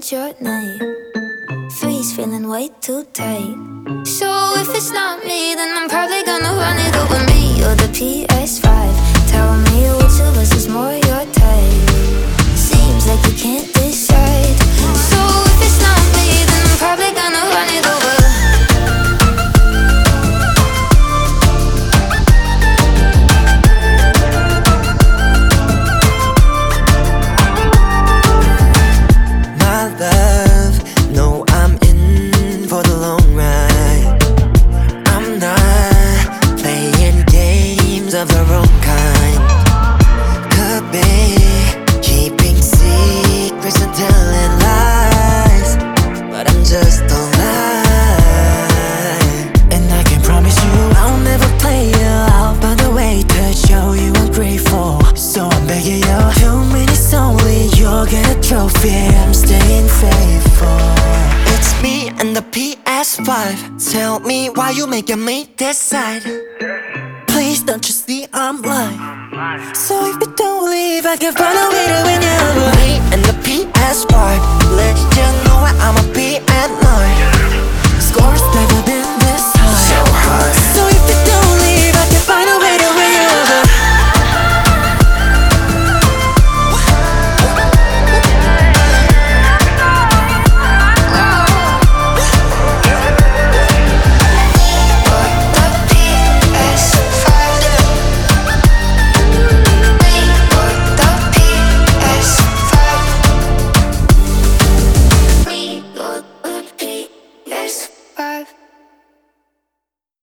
what's your name? Three's feeling way too tight. So if it's not me, then I'm probably gonna run it over me or the PS5. Tell me which of us is more your type. Seems like you can't decide. So if it's not me, then I'm probably gonna run it over. My love, no, I'm in for the long ride. I'm not playing games of the wrong kind. Could be keeping secrets and telling lies, but I'm just a lie. And I can promise you I'll never play you out, by the way to show you ungrateful. So I'm begging you, 2 minutes only, you'll get a trophy. I'm staying faithful. It's me and the PS5. Tell me why you making me decide. Please don't you see I'm lying? So if you don't leave, I can find a way to win you. Me and the PS5, let's just